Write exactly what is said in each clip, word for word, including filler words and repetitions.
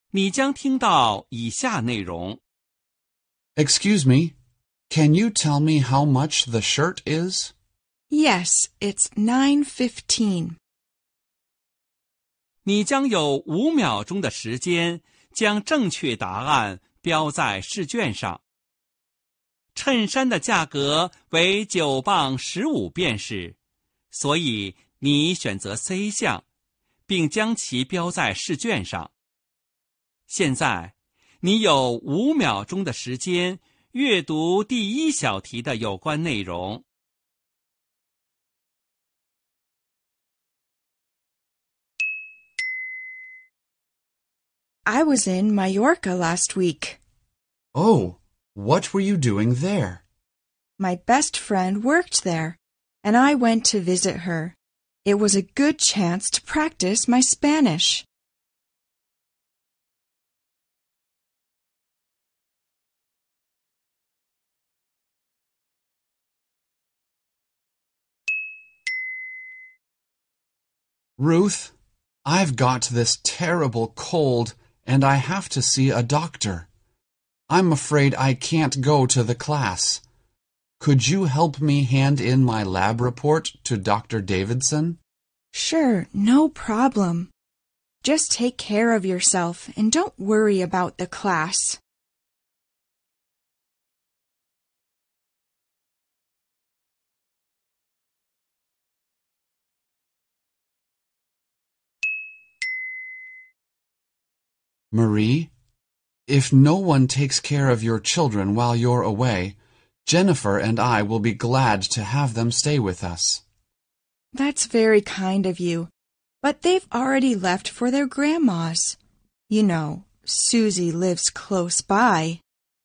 你将听到以下内容。 Excuse me, can you tell me how much the shirt is? Yes, it's nine fifteen. 你将有五秒钟的时间将正确答案标在试卷上。衬衫的价格为九磅十五便士，所以你选择 C 项，并将其标在试卷上。现在，你有五秒钟的时间阅读第一小题的有关内容。 I was in Mallorca last week. Oh, what were you doing there? My best friend worked there, and I went to visit her. It was a good chance to practice my Spanish. Ruth, I've got this terrible cold, and I have to see a doctor. I'm afraid I can't go to the class. Could you help me hand in my lab report to Doctor Davidson? Sure, no problem. Just take care of yourself and don't worry about the class. Marie, if no one takes care of your children while you're away, Jennifer and I will be glad to have them stay with us. That's very kind of you, but they've already left for their grandma's. You know, Susie lives close by.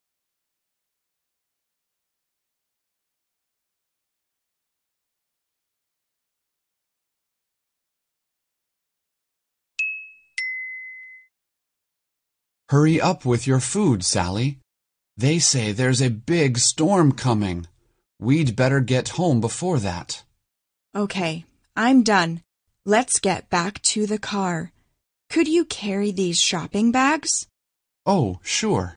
Hurry up with your food, Sally. They say there's a big storm coming. We'd better get home before that. Okay, I'm done. Let's get back to the car. Could you carry these shopping bags? Oh, sure.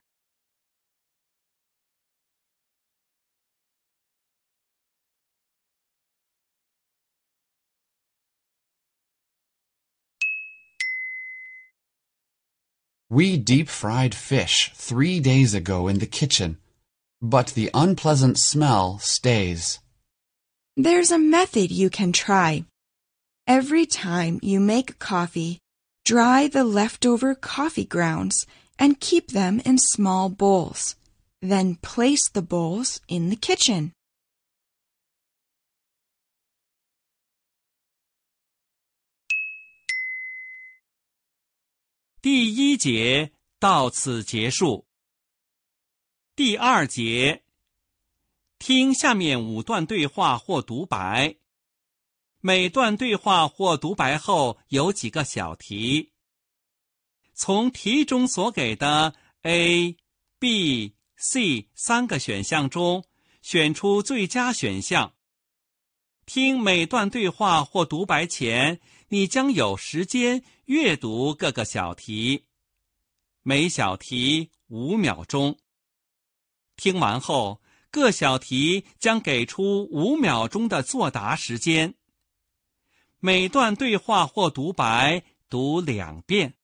We deep-fried fish three days ago in the kitchen, but the unpleasant smell stays. There's a method you can try. Every time you make coffee, dry the leftover coffee grounds and keep them in small bowls. Then place the bowls in the kitchen. 第一节到此结束。第二节，听下面五段对话或独白。每段对话或独白后有几个小题。从题中所给的 A、B、C 三个选项中选出最佳选项。听每段对话或独白前，你将有时间阅读各个小题，每小题五秒钟。听完后，各小题将给出五秒钟的作答时间。每段对话或独白读两遍。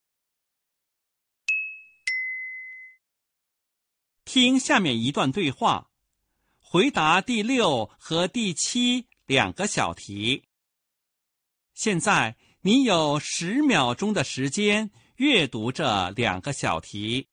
听下面一段对话，回答第六和第七两个小题。现在你有十秒钟的时间阅读这两个小题。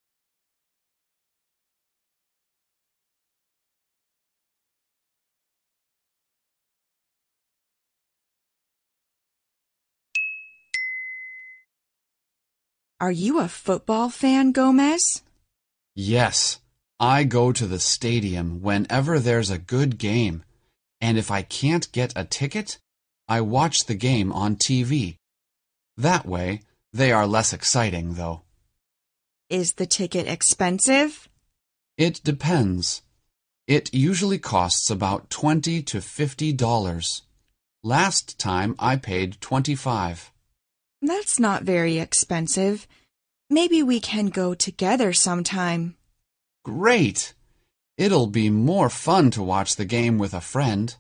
Are you a football fan, Gomez? Yes, I go to the stadium whenever there's a good game, and if I can't get a ticket, I watch the game on T V. That way, they are less exciting, though. Is the ticket expensive? It depends. It usually costs about twenty to fifty dollars. Last time I paid twenty-five. That's not very expensive. Maybe we can go together sometime. Great! It'll be more fun to watch the game with a friend.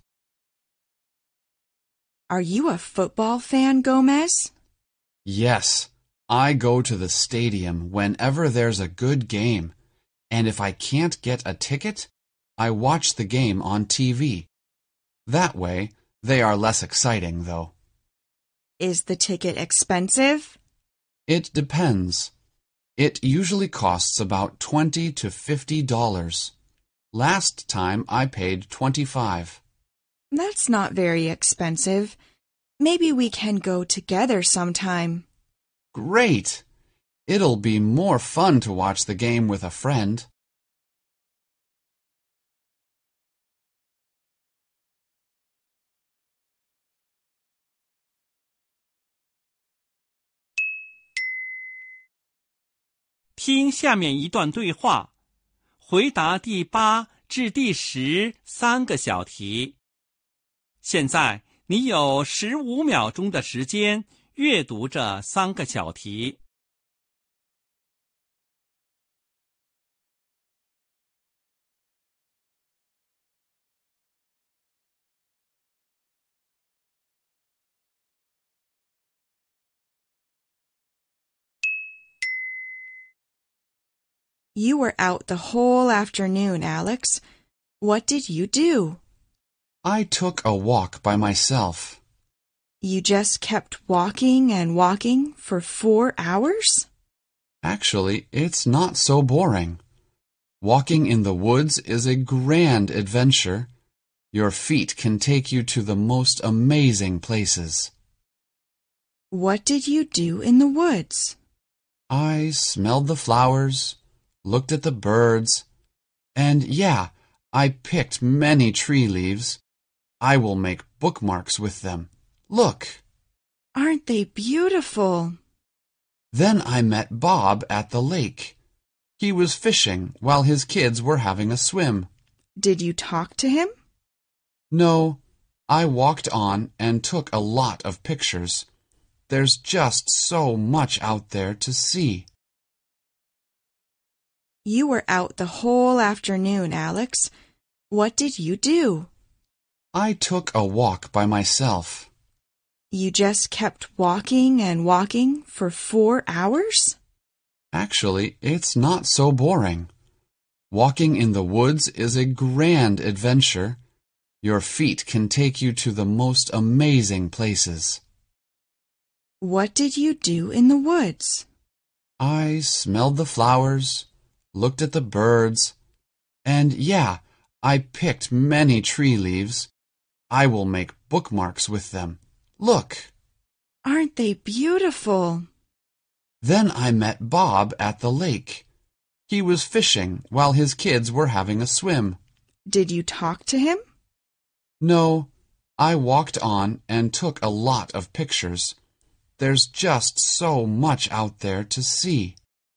Are you a football fan, Gomez? Yes, I go to the stadium whenever there's a good game, and if I can't get a ticket, I watch the game on T V. That way, they are less exciting, though. Is the ticket expensive? It depends. It usually costs about twenty to fifty dollars. Last time I paid twenty-five. That's not very expensive. Maybe we can go together sometime. Great! It'll be more fun to watch the game with a friend. 听下面一段对话，回答第八至第十三个小题。现在你有十五秒钟的时间阅读这三个小题。 You were out the whole afternoon, Alex. What did you do? I took a walk by myself. You just kept walking and walking for four hours? Actually, it's not so boring. Walking in the woods is a grand adventure. Your feet can take you to the most amazing places. What did you do in the woods? I smelled the flowers, looked at the birds, and yeah, I picked many tree leaves. I will make bookmarks with them. Look! Aren't they beautiful? Then I met Bob at the lake. He was fishing while his kids were having a swim. Did you talk to him? No, I walked on and took a lot of pictures. There's just so much out there to see. You were out the whole afternoon, Alex. What did you do? I took a walk by myself. You just kept walking and walking for four hours? Actually, it's not so boring. Walking in the woods is a grand adventure. Your feet can take you to the most amazing places. What did you do in the woods? I smelled the flowers, looked at the birds, and yeah, I picked many tree leaves. I will make bookmarks with them. Look! Aren't they beautiful? Then I met Bob at the lake. He was fishing while his kids were having a swim. Did you talk to him? No, I walked on and took a lot of pictures. There's just so much out there to see.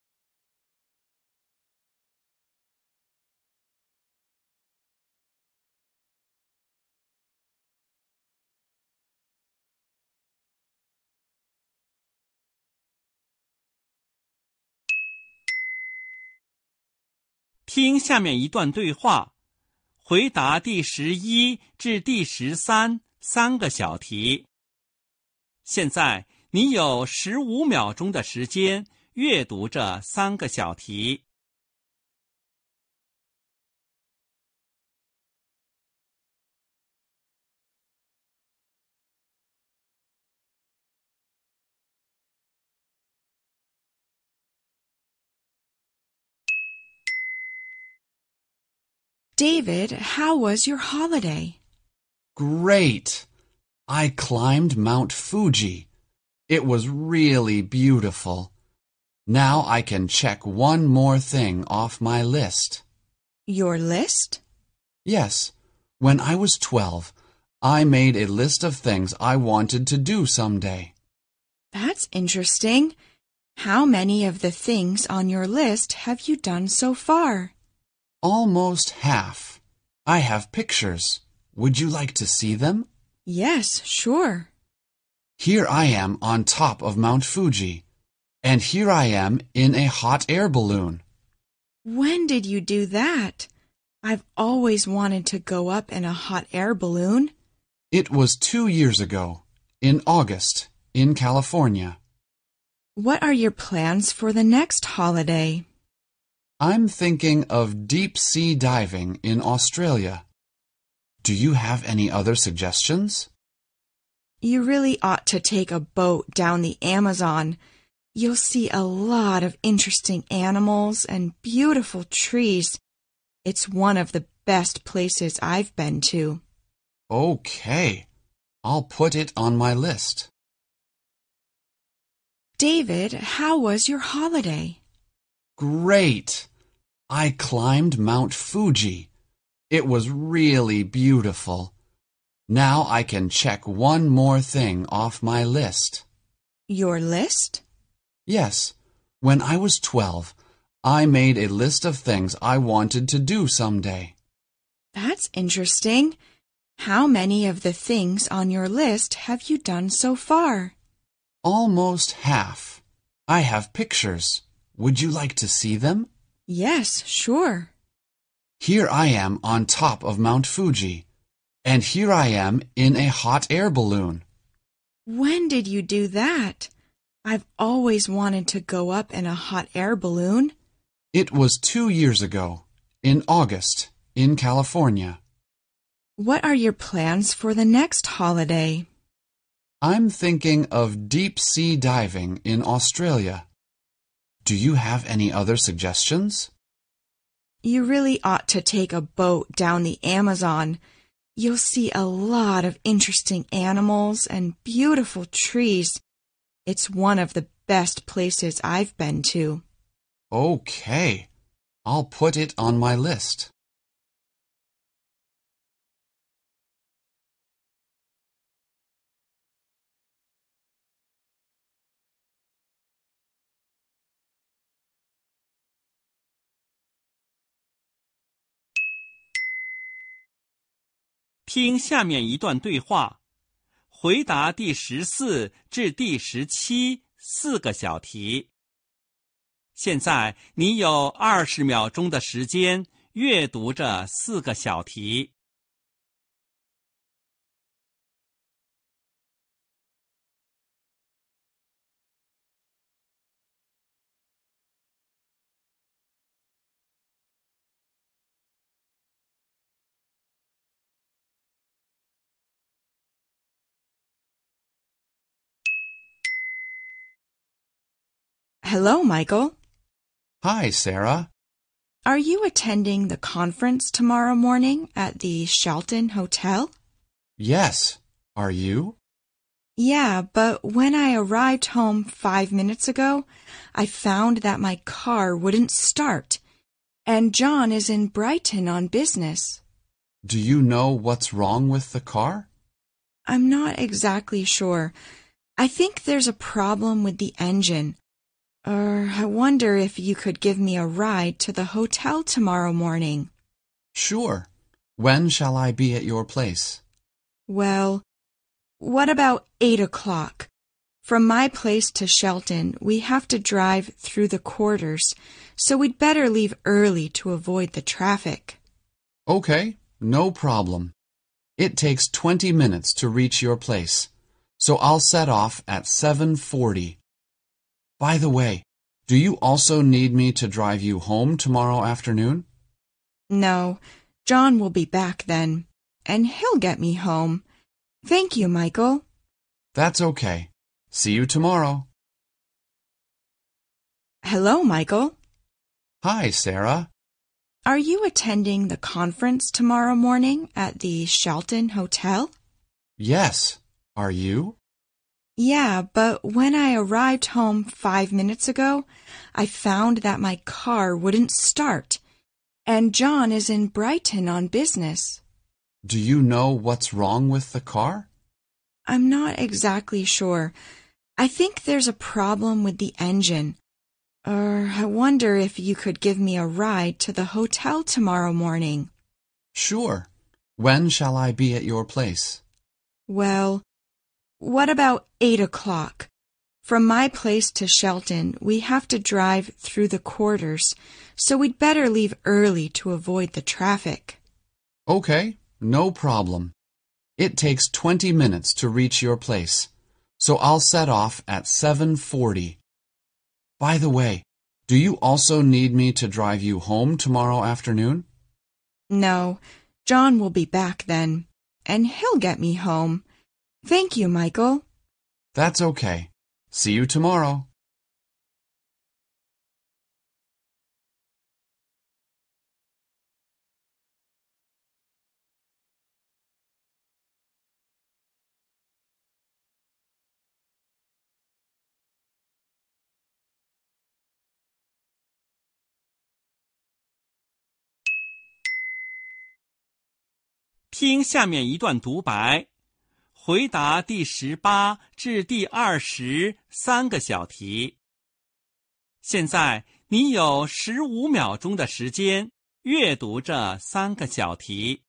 “听下面一段对话，回答第十一至第十三三个小题。现在你有十五秒钟的时间阅读这三个小题。 David, how was your holiday? Great! I climbed Mount Fuji. It was really beautiful. Now I can check one more thing off my list. Your list? Yes. When I was twelve, I made a list of things I wanted to do someday. That's interesting. How many of the things on your list have you done so far? Almost half. I have pictures. Would you like to see them? Yes, sure. Here I am on top of Mount Fuji. And here I am in a hot air balloon. When did you do that? I've always wanted to go up in a hot air balloon. It was two years ago, in August, in California. What are your plans for the next holiday? I'm thinking of deep-sea diving in Australia. Do you have any other suggestions? You really ought to take a boat down the Amazon. You'll see a lot of interesting animals and beautiful trees. It's one of the best places I've been to. Okay, I'll put it on my list. David, how was your holiday? Great! I climbed Mount Fuji. It was really beautiful. Now I can check one more thing off my list. Your list? Yes, when I was twelve, I made a list of things I wanted to do someday. That's interesting. How many of the things on your list have you done so far? Almost half. I have pictures. Would you like to see them? Yes, sure. Here I am on top of Mount Fuji, and here I am in a hot air balloon. When did you do that? I've always wanted to go up in a hot air balloon. It was two years ago, in August, in California. What are your plans for the next holiday? I'm thinking of deep-sea diving in Australia. Do you have any other suggestions? You really ought to take a boat down the Amazon. You'll see a lot of interesting animals and beautiful trees. It's one of the best places I've been to. Okay, I'll put it on my list. 听下面一段对话，回答第十四至第十七四个小题。现在你有二十秒钟的时间阅读这四个小题。 Hello, Michael. Hi, Sarah. Are you attending the conference tomorrow morning at the Shelton Hotel? Yes. Are you? Yeah, but when I arrived home five minutes ago, I found that my car wouldn't start, and John is in Brighton on business. Do you know what's wrong with the car? I'm not exactly sure. I think there's a problem with the engine. Or I wonder if you could give me a ride to the hotel tomorrow morning. Sure. When shall I be at your place? Well, what about eight o'clock? From my place to Shelton, we have to drive through the quarters, so we'd better leave early to avoid the traffic. Okay, no problem. It takes twenty minutes to reach your place, so I'll set off at seven forty. By the way, do you also need me to drive you home tomorrow afternoon? No, John will be back then, and he'll get me home. Thank you, Michael. That's okay. See you tomorrow. Hello, Michael. Hi, Sarah. Are you attending the conference tomorrow morning at the Shelton Hotel? Yes. Are you? Yeah, but when I arrived home five minutes ago, I found that my car wouldn't start, and John is in Brighton on business. Do you know what's wrong with the car? I'm not exactly sure. I think there's a problem with the engine. Or I wonder if you could give me a ride to the hotel tomorrow morning. Sure. When shall I be at your place? Well, what about eight o'clock? From my place to Shelton, we have to drive through the quarters, so we'd better leave early to avoid the traffic. Okay, no problem. It takes twenty minutes to reach your place, so I'll set off at seven forty. By the way, do you also need me to drive you home tomorrow afternoon? No, John will be back then, and he'll get me home. Thank you, Michael. That's okay. See you tomorrow. 听下面一段独白，回答第十八至第二十三个小题。现在你有十五秒钟的时间阅读这三个小题。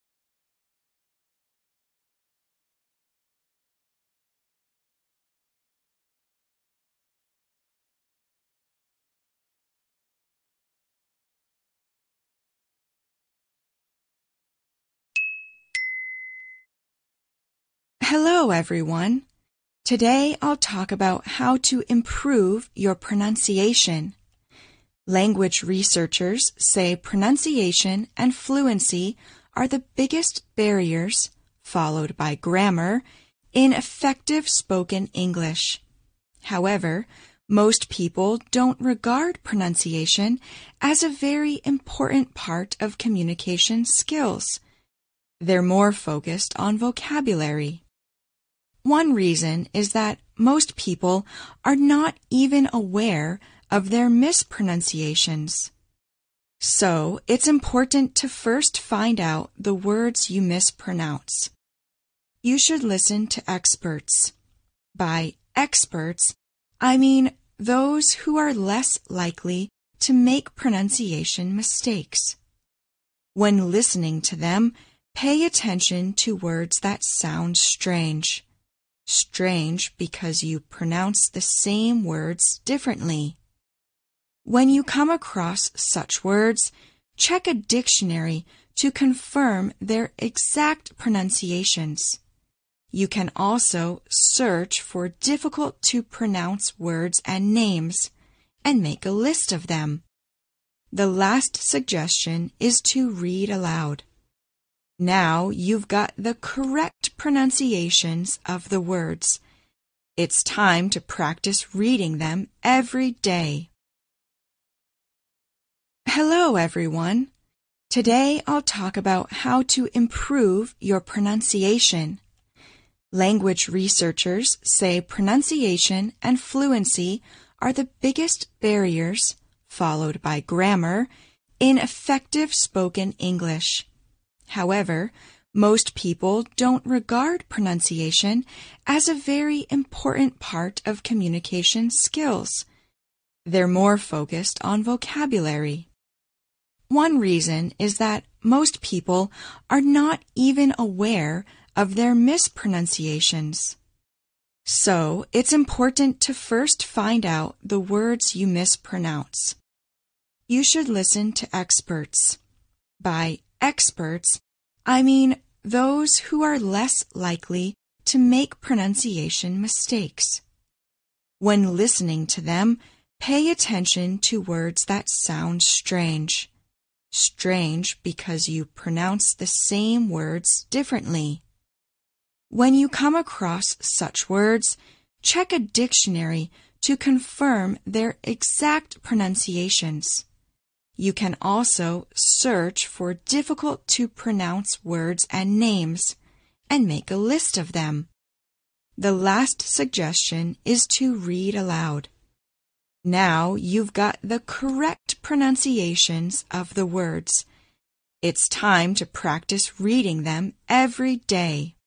Hello, everyone. Today I'll talk about how to improve your pronunciation. Language researchers say pronunciation and fluency are the biggest barriers, followed by grammar, in effective spoken English. However, most people don't regard pronunciation as a very important part of communication skills. They're more focused on vocabulary. One reason is that most people are not even aware of their mispronunciations. So, it's important to first find out the words you mispronounce. You should listen to experts. By experts, I mean those who are less likely to make pronunciation mistakes. When listening to them, pay attention to words that sound strange. Strange because you pronounce the same words differently. When you come across such words, check a dictionary to confirm their exact pronunciations. You can also search for difficult-to-pronounce words and names and make a list of them. The last suggestion is to read aloud. Now you've got the correct pronunciations of the words. It's time to practice reading them every day. Hello, everyone. Today I'll talk about how to improve your pronunciation. Language researchers say pronunciation and fluency are the biggest barriers, followed by grammar, in effective spoken English. However, most people don't regard pronunciation as a very important part of communication skills. They're more focused on vocabulary. One reason is that most people are not even aware of their mispronunciations. So, it's important to first find out the words you mispronounce. You should listen to experts. By experts, I mean those who are less likely to make pronunciation mistakes. When listening to them, pay attention to words that sound strange. Strange because you pronounce the same words differently. When you come across such words, check a dictionary to confirm their exact pronunciations. You can also search for difficult-to-pronounce words and names and make a list of them. The last suggestion is to read aloud. Now you've got the correct pronunciations of the words. It's time to practice reading them every day.